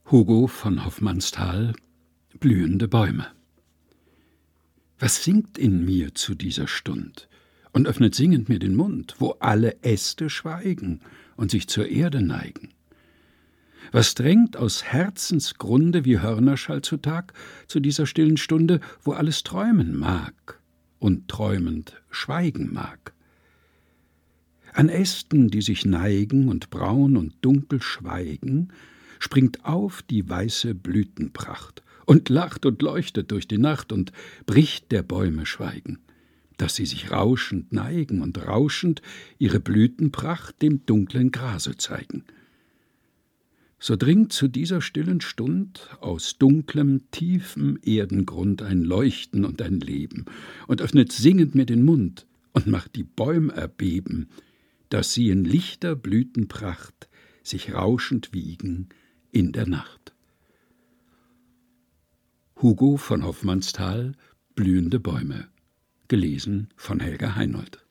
Hugo von Hofmannsthal, Blühende Bäume. Was singt in mir zu dieser Stund und öffnet singend mir den Mund, wo alle Äste schweigen und sich zur Erde neigen? Was drängt aus Herzensgrunde wie Hörnerschall zutage zu dieser stillen Stunde, wo alles träumen mag und träumend schweigen mag? An Ästen, die sich neigen und braun und dunkel schweigen, springt auf die weiße Blütenpracht und lacht und leuchtet durch die Nacht und bricht der Bäume Schweigen, dass sie sich rauschend neigen und rauschend ihre Blütenpracht dem dunklen Grase zeigen. So dringt zu dieser stillen Stund aus dunklem, tiefem Erdengrund ein Leuchten und ein Leben und öffnet singend mir den Mund und macht die Bäum erbeben, dass sie in lichter Blütenpracht sich rauschend wiegen in der Nacht. Hugo von Hofmannsthal, Blühende Bäume. Gelesen von Helga Heinold.